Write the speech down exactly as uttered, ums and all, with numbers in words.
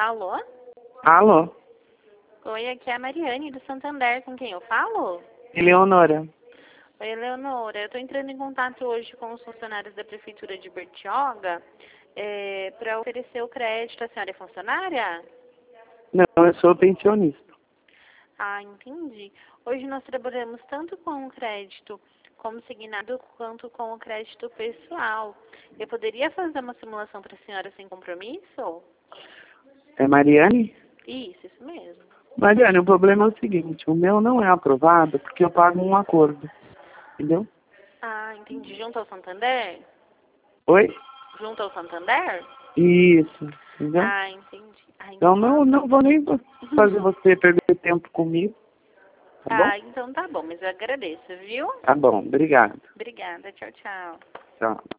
Alô? Alô? Oi, aqui é a Mariane do Santander, com quem eu falo? Eleonora. Oi, Eleonora. Eu estou entrando em contato hoje com os funcionários da Prefeitura de Bertioga é, para oferecer o crédito. A senhora é funcionária? Não, eu sou pensionista. Ah, entendi. Hoje nós trabalhamos tanto com o crédito consignado quanto com o crédito pessoal. Eu poderia fazer uma simulação para a senhora sem compromisso? É Mariane? Isso, isso mesmo. Mariane, o problema é o seguinte, o meu não é aprovado porque eu pago um acordo. Entendeu? Ah, entendi. Junto ao Santander? Oi? Junto ao Santander? Isso, entendeu? Ah, entendi. Ah, Então então tá não, bom. não vou nem fazer você perder tempo comigo. Tá bom? Ah, então tá bom, mas eu agradeço, viu? Tá bom, obrigado. Obrigada, tchau, tchau. Tchau.